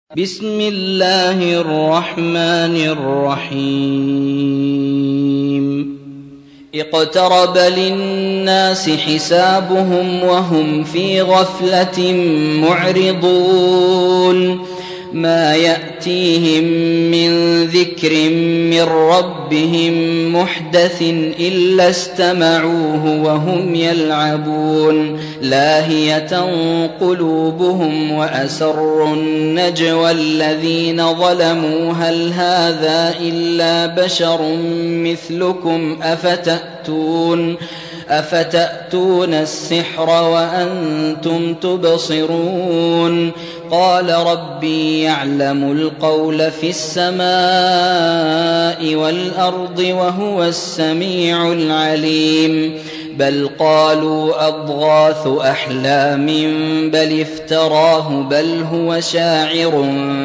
بسم الله الرحمن الرحيم اقترب للناس حسابهم وهم في غفلة معرضون ما يأتيهم من ذكر من ربهم محدث إلا استمعوه وهم يلعبون لاهية قلوبهم وأسروا النجوى الذين ظلموا هل هذا إلا بشر مثلكم أفتأتون السحر وأنتم تبصرون قال ربي يعلم القول في السماء والأرض وهو السميع العليم بل قالوا أضغاث أحلام بل افتراه بل هو شاعر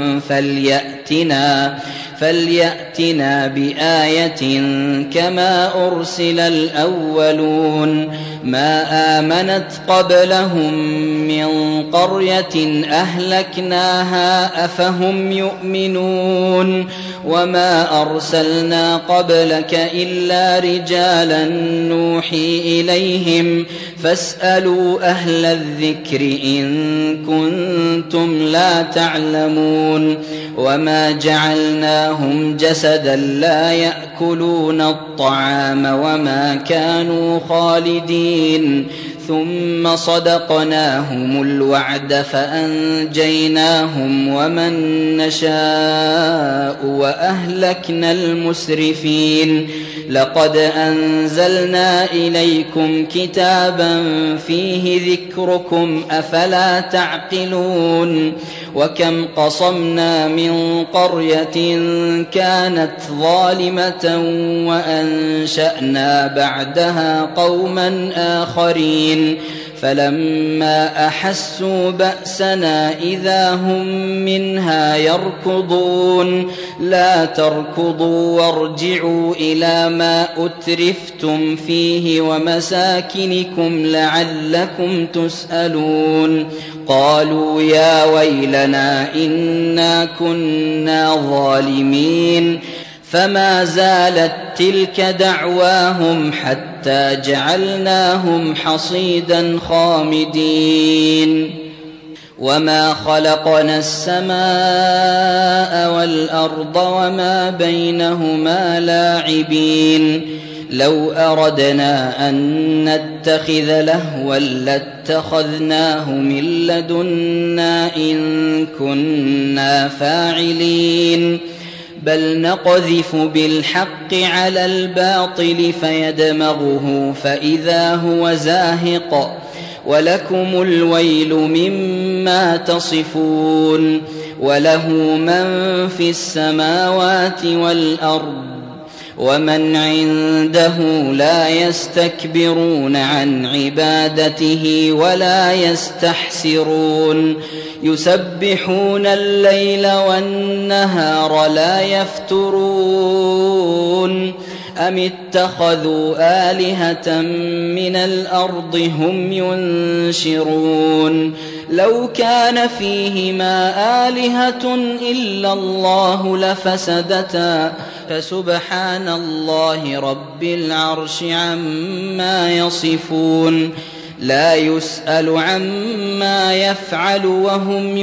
فليأتنا بآية كما أرسل الأولون ما آمنت قبلهم من قرية أهلكناها أفهم يؤمنون وما أرسلنا قبلك إلا رجالا نوحي إليهم فاسألوا أهل الذكر إن كنتم لا تعلمون وما جعلناهم جسدا لا يأكلون الطعام وما كانوا خالدين ثم صدقناهم الوعد فأنجيناهم ومن نشاء وأهلكنا المسرفين لقد أنزلنا إليكم كتابا فيه ذكركم أفلا تعقلون وكم قصمنا من قرية كانت ظالمة وأنشأنا بعدها قوما آخرين فلما أحسوا بأسنا إذا هم منها يركضون لا تركضوا وارجعوا إلى ما أترفتم فيه ومساكنكم لعلكم تسألون قالوا يا ويلنا إنا كنا ظالمين فما زالت تلك دعواهم حتى جعلناهم حصيدا خامدين وما خلقنا السماء والأرض وما بينهما لاعبين لو أردنا أن نتخذ لهوا لاتخذناه من لدنا إن كنا فاعلين بل نقذف بالحق على الباطل فيدمغه فإذا هو زاهق ولكم الويل مما تصفون وله من في السماوات والأرض ومن عنده لا يستكبرون عن عبادته ولا يستحسرون يسبحون الليل والنهار لا يفترون أم اتخذوا آلهة من الأرض هم ينشرون لو كان فيهما آلهة إلا الله لفسدتا فسبحان الله رب العرش عما يصفون لا يسأل عما يفعل وهم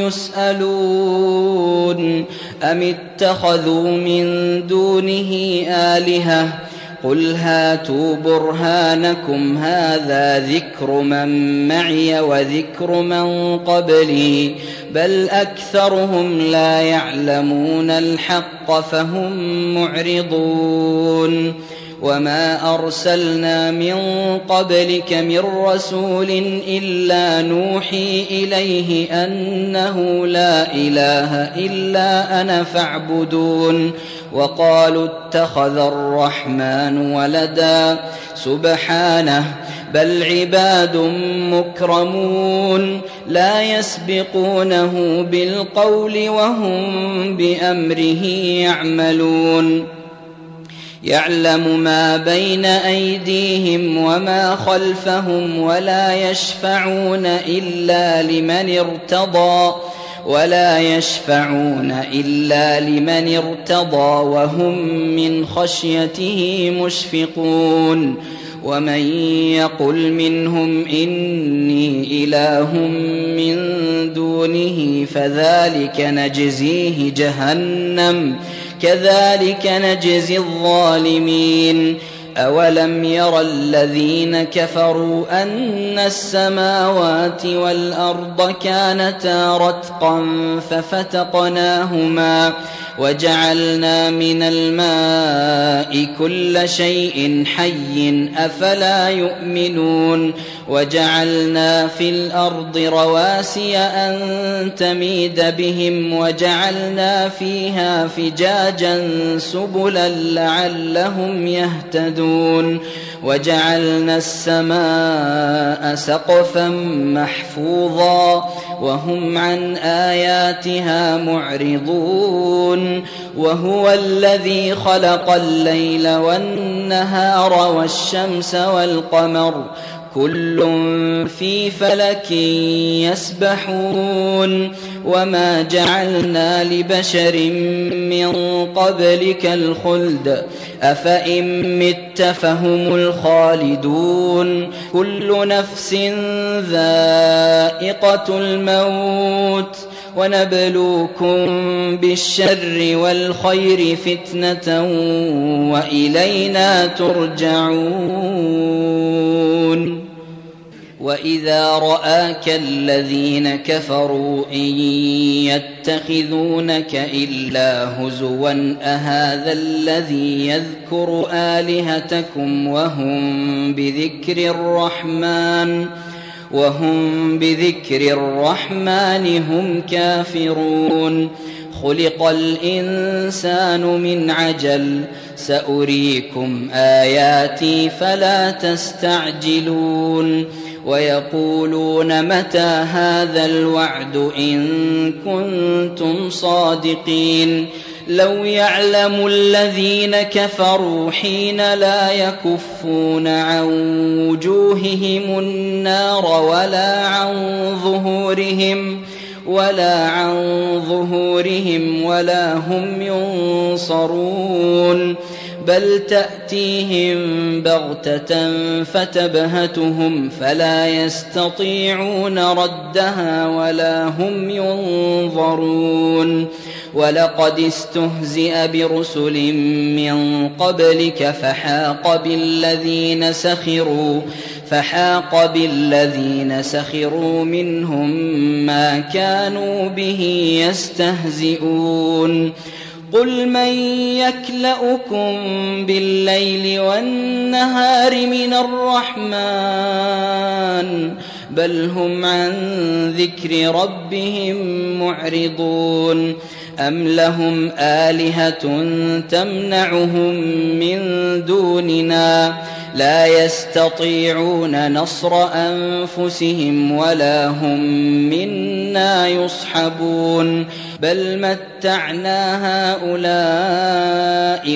يسألون أم اتخذوا من دونه آلهة قل هاتوا برهانكم هذا ذكر من معي وذكر من قبلي بل أكثرهم لا يعلمون الحق فهم معرضون وما أرسلنا من قبلك من رسول إلا نوحي إليه أنه لا إله إلا أنا فاعبدون وقالوا اتخذ الرحمن ولدا سبحانه بل عباد مكرمون لا يسبقونه بالقول وهم بأمره يعملون يعلم ما بين أيديهم وما خلفهم ولا يشفعون إلا لمن ارتضى ولا يشفعون إلا لمن ارتضى وهم من خشيته مشفقون ومن يقل منهم إني إله من دونه فذلك نجزيه جهنم كذلك نجزي الظالمين أولم ير الذين كفروا أن السماوات والأرض كانتا رتقا ففتقناهما وجعلنا من الماء كل شيء حي أفلا يؤمنون وجعلنا في الأرض رواسي أن تميد بهم وجعلنا فيها فجاجا سبلا لعلهم يهتدون وجعلنا السماء سقفا محفوظا وهم عن آياتها معرضون وهو الذي خلق الليل والنهار والشمس والقمر كل في فلك يسبحون وما جعلنا لبشر من قبلك الخلد أفإن مت فهم الخالدون كل نفس ذائقة الموت ونبلوكم بالشر والخير فتنة وإلينا ترجعون وإذا رآك الذين كفروا إن يتخذونك إلا هزوا أهذا الذي يذكر آلهتكم وهم بذكر الرحمن هم كافرون خلق الإنسان من عجل سأريكم آياتي فلا تستعجلون ويقولون متى هذا الوعد إن كنتم صادقين لو يعلم الذين كفروا حين لا يكفون عن وجوههم النار ولا عن ظهورهم ولا هم ينصرون بل تأتيهم بغتة فتبهتهم فلا يستطيعون ردها ولا هم ينظرون ولقد استهزئ برسل من قبلك فحاق بالذين سخروا منهم ما كانوا به يستهزئون قل من يكلؤكم بالليل والنهار من الرحمن بل هم عن ذكر ربهم معرضون أم لهم آلهة تمنعهم من دوننا لا يستطيعون نصر أنفسهم ولا هم منا يصحبون بل متعنا هؤلاء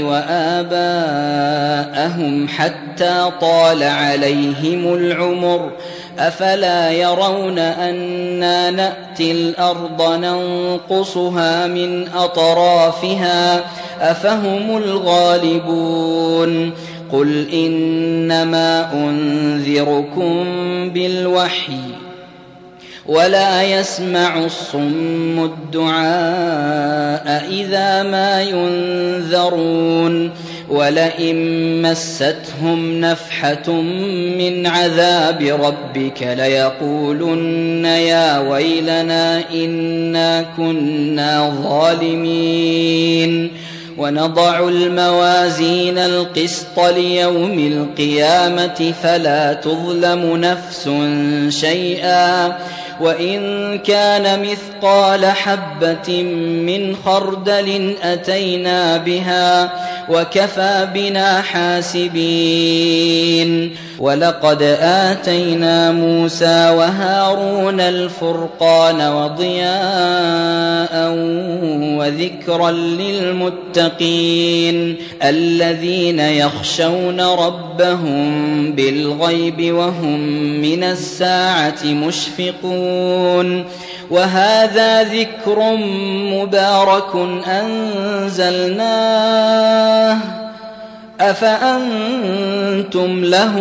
وآباءهم حتى طال عليهم العمر أفلا يرون أنا نأتي الأرض ننقصها من أطرافها أفهم الغالبون قل إنما أنذركم بالوحي ولا يسمع الصم الدعاء إذا ما ينذرون ولئن مستهم نفحة من عذاب ربك ليقولن يا ويلنا إنا كنا ظالمين ونضع الموازين القسط ليوم القيامة فلا تظلم نفس شيئا وإن كان مثقال حبة من خردل أتينا بها وكفى بنا حاسبين ولقد آتينا موسى وهارون الفرقان وضياء وذكرا للمتقين الذين يخشون ربهم بالغيب وهم من الساعة مشفقون وهذا ذكر مبارك أنزلناه أفأنتم له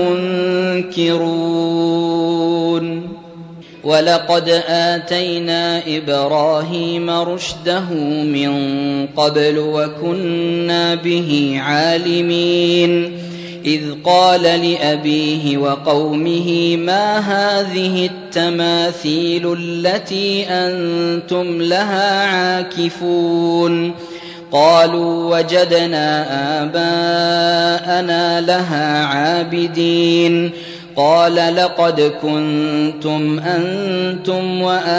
منكرون ولقد آتينا إبراهيم رشده من قبل وكنا به عالمين إذ قال لأبيه وقومه ما هذه التماثيل التي أنتم لها عاكفون قالوا وجدنا آباءنا لها عابدين قال لقد كنتم أنتم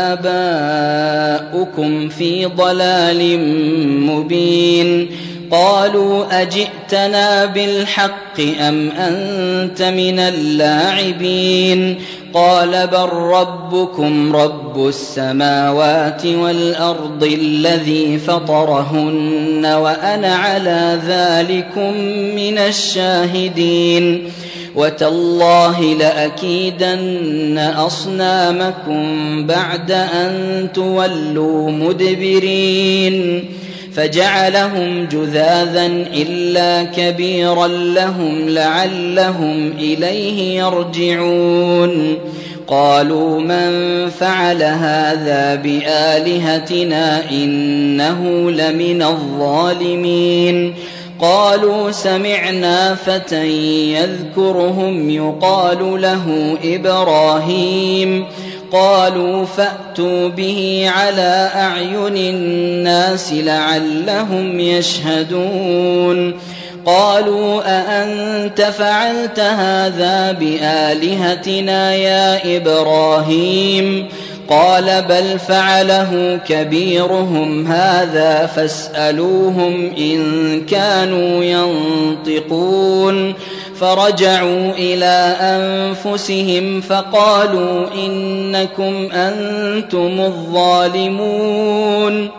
وآباؤكم في ضلال مبين قالوا أجئتنا بالحق أم أنت من اللاعبين قال بل ربكم رب السماوات والأرض الذي فطرهن وأنا على ذلكم من الشاهدين وتالله لأكيدن أصنامكم بعد أن تولوا مدبرين فجعلهم جذاذا إلا كبيرا لهم لعلهم إليه يرجعون قالوا من فعل هذا بآلهتنا إنه لمن الظالمين قالوا سمعنا فتى يذكرهم يقال له إبراهيم قالوا فأتوا به على أعين الناس لعلهم يشهدون قالوا أأنت فعلت هذا بآلهتنا يا إبراهيم قال بل فعله كبيرهم هذا فاسألوهم إن كانوا ينطقون فرجعوا إلى أنفسهم فقالوا إنكم أنتم الظالمون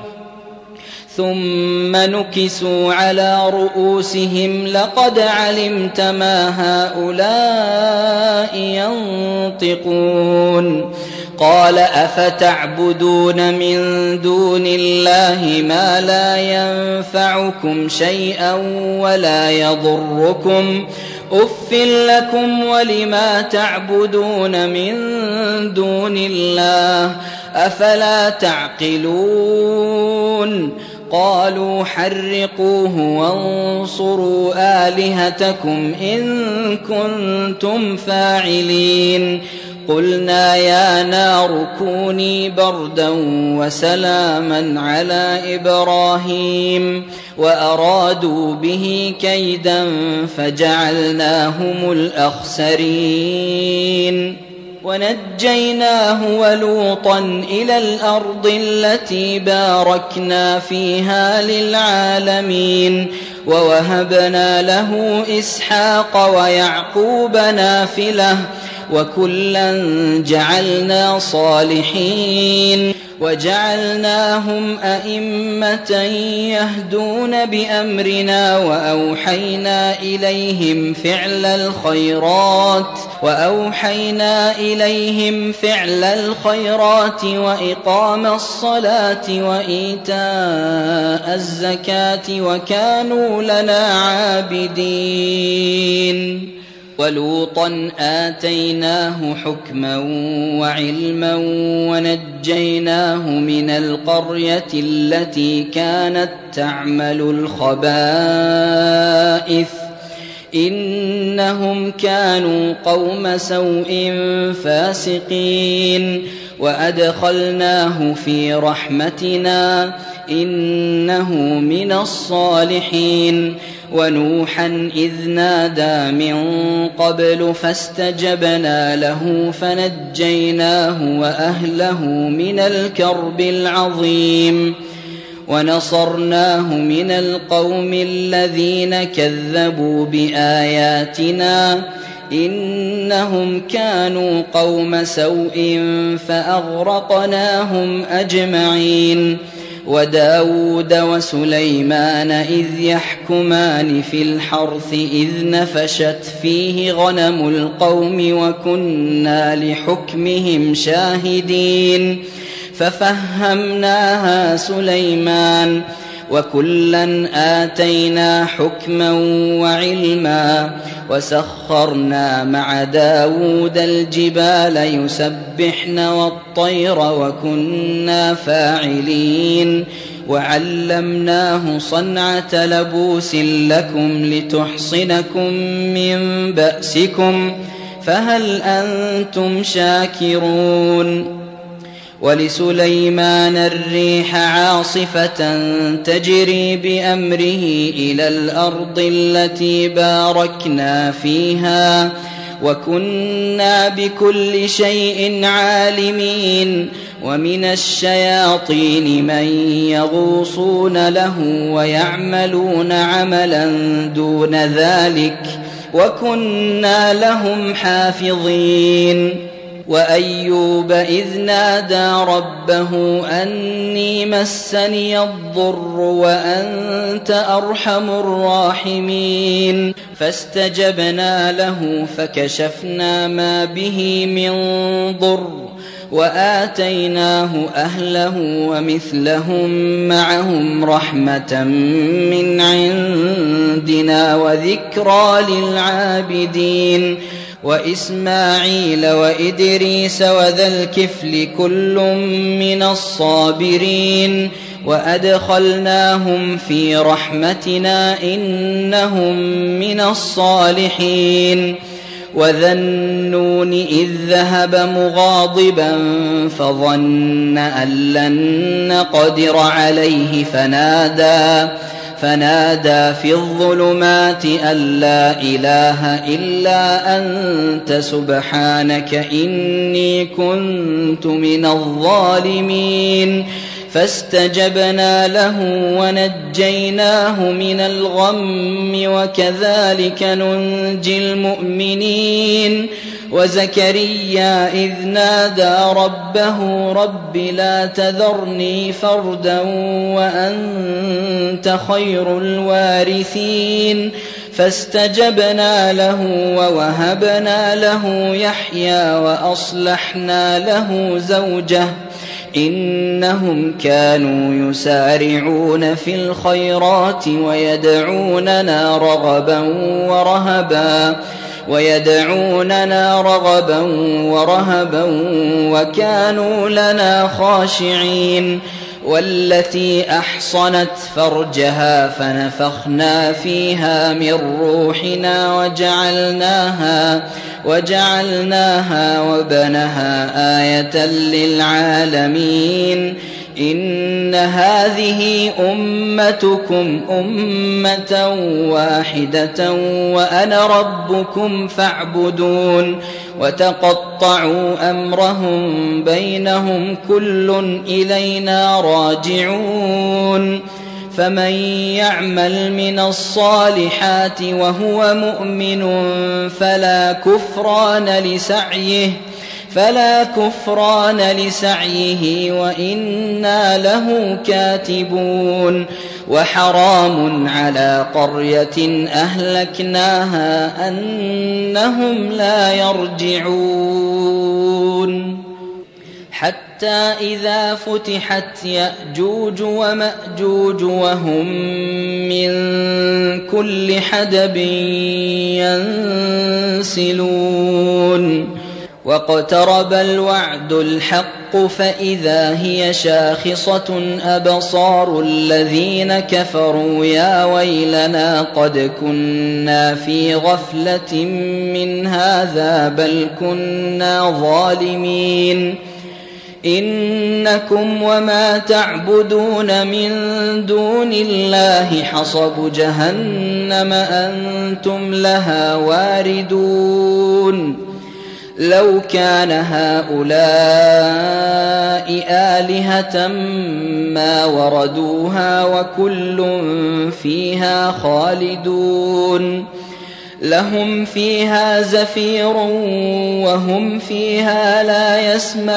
ثم نكسوا على رؤوسهم لقد علمت ما هؤلاء ينطقون قال أفتعبدون من دون الله ما لا ينفعكم شيئا ولا يضركم أف لكم ولما تعبدون من دون الله أفلا تعقلون قالوا حرقوه وانصروا آلهتكم إن كنتم فاعلين قلنا يا نار كوني بردا وسلاما على إبراهيم وأرادوا به كيدا فجعلناهم الأخسرين ونجيناه ولوطا إلى الأرض التي باركنا فيها للعالمين ووهبنا له إسحاق ويعقوب نافلة وكلا جعلنا صالحين وجعلناهم أئمة يهدون بأمرنا وأوحينا إليهم فعل الخيرات وإقام الصلاة وإيتاء الزكاة وكانوا لنا عابدين ولوطا آتيناه حكما وعلما ونجيناه من القرية التي كانت تعمل الخبائث إنهم كانوا قوم سوء فاسقين وأدخلناه في رحمتنا إنه من الصالحين ونوحا إذ نادى من قبل فاستجبنا له فنجيناه وأهله من الكرب العظيم ونصرناه من القوم الذين كذبوا بآياتنا إنهم كانوا قوم سوء فأغرقناهم أجمعين وداود وسليمان إذ يحكمان في الحرث إذ نفشت فيه غنم القوم وكنا لحكمهم شاهدين ففهمناها سليمان وكلا آتينا حكما وعلما وسخرنا مع داود الجبال يسبحن والطير وكنا فاعلين وعلمناه صنعة لبوس لكم لتحصنكم من بأسكم فهل أنتم شاكرون ولسليمان الريح عاصفة تجري بأمره إلى الأرض التي باركنا فيها وكنا بكل شيء عالمين ومن الشياطين من يغوصون له ويعملون عملا دون ذلك وكنا لهم حافظين وأيوب إذ نادى ربه أني مسني الضر وأنت أرحم الراحمين فاستجبنا له فكشفنا ما به من ضر وآتيناه أهله ومثلهم معهم رحمة من عندنا وذكرى للعابدين وإسماعيل وإدريس وذا الكفل كل من الصابرين وأدخلناهم في رحمتنا إنهم من الصالحين وذا النون إذ ذهب مغاضبا فظن أن لن نقدر عليه فنادى في الظلمات أن لا إله إلا أنت سبحانك إني كنت من الظالمين فاستجبنا له ونجيناه من الغم وكذلك ننجي المؤمنين وزكريا إذ نادى ربه رب لا تذرني فردا وأنت خير الوارثين فاستجبنا له ووهبنا له يحيى وأصلحنا له زوجه إنهم كانوا يسارعون في الخيرات ويدعوننا رغبا ورهبا وكانوا لنا خاشعين والتي أحصنت فرجها فنفخنا فيها من روحنا وجعلناها وبنها آية للعالمين إن هذه أمتكم أمة واحدة وأنا ربكم فاعبدون وتقطعوا أمرهم بينهم كل إلينا راجعون فمن يعمل من الصالحات وهو مؤمن فلا كفران لسعيه وإنا له كاتبون وحرام على قرية أهلكناها أنهم لا يرجعون حتى إذا فتحت يأجوج ومأجوج وهم من كل حدب ينسلون واقترب الوعد الحق فإذا هي شاخصة أبصار الذين كفروا يا ويلنا قد كنا في غفلة من هذا بل كنا ظالمين إنكم وما تعبدون من دون الله حصب جهنم أنتم لها واردون لو كان هؤلاء آلهة ما وردوها وكل فيها خالدون لهم فيها زفير وهم فيها لا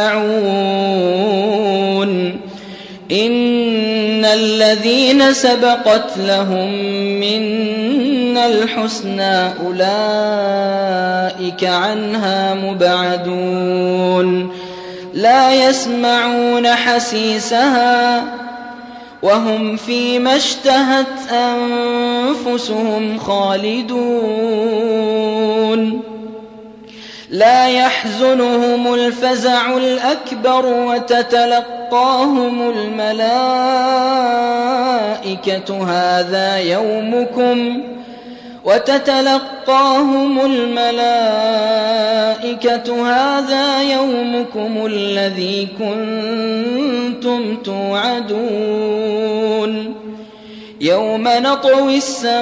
يسمعون إن الذين سبقت لهم منا الحسنى أولئك عنها مبعدون لا يسمعون حسيسها وهم فيما اشتهت أنفسهم خالدون لا يحزنهم الفزع الأكبر وتتلقاهم الملائكة هذا يومكم الذي كنتم توعدون يوم نطوي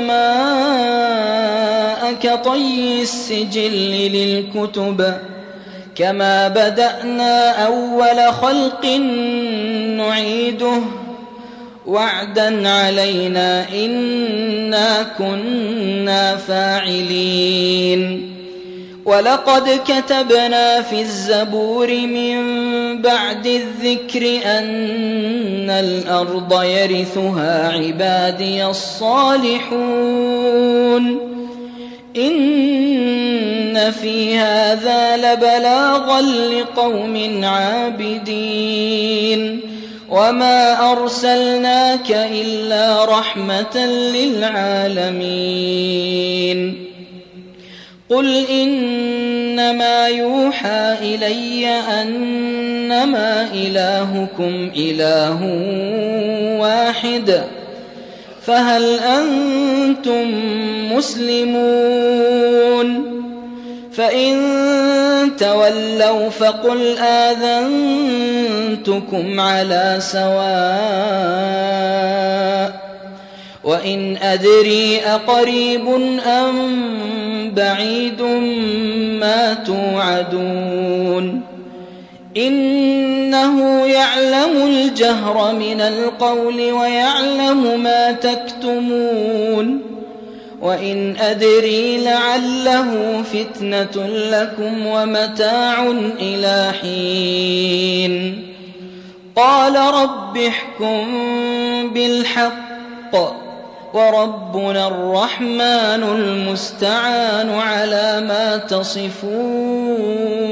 السماء كطي السجل للكتب كما بدأنا أول خلق نعيده وعدا علينا إنا كنا فاعلين ولقد كتبنا في الزبور من بعد الذكر أن الأرض يرثها عبادي الصالحون إن في هذا لبلاغا لقوم عابدين وما أرسلناك إلا رحمة للعالمين قل إنما يوحى إلي أنما إلهكم إله واحد فهل أنتم مسلمون فإن تولوا فقل آذنتكم على سواء وإن أدري أقريب أم بعيد ما توعدون إنه يعلم الجهر من القول ويعلم ما تكتمون وإن أدري لعله فتنة لكم ومتاع إلى حين قال رب احكم بالحق وربنا الرحمن المستعان على ما تصفون